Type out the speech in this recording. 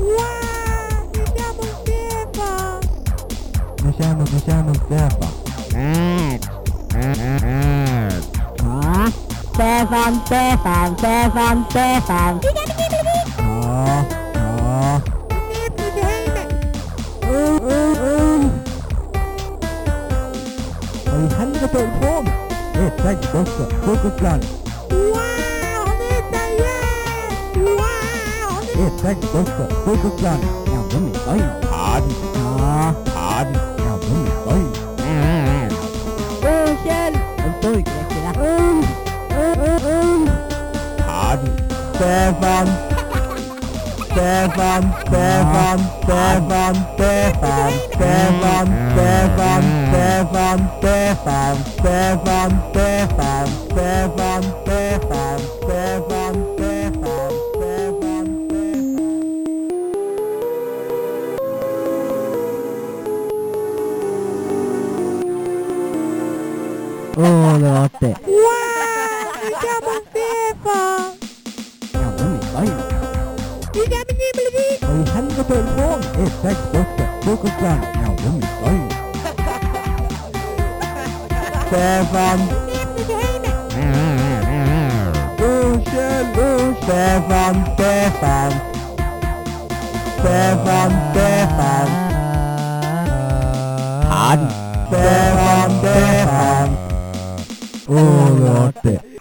Wow, mi chiamo Stefano. Mi chiamo Stefano. Stefan. I helvete ifrån! Tänk också, fokusplan. Wow, det är det. Wow. Tänk också, fokusplan. Ja, de är skoj. Hadi. Ja, de är skoj. Kjell. En stor gräckla. Hadi. Stefan. Åh, det var artigt. Wow, mi chiamo Stefano. Ja, de är skoj. Mi chiamo Nibbeli. I helvete ifrån! Tänk också, fokusplan. Ja, de är skoj. Stefan. Stefan. Han. Stefan. Åh, det var artigt.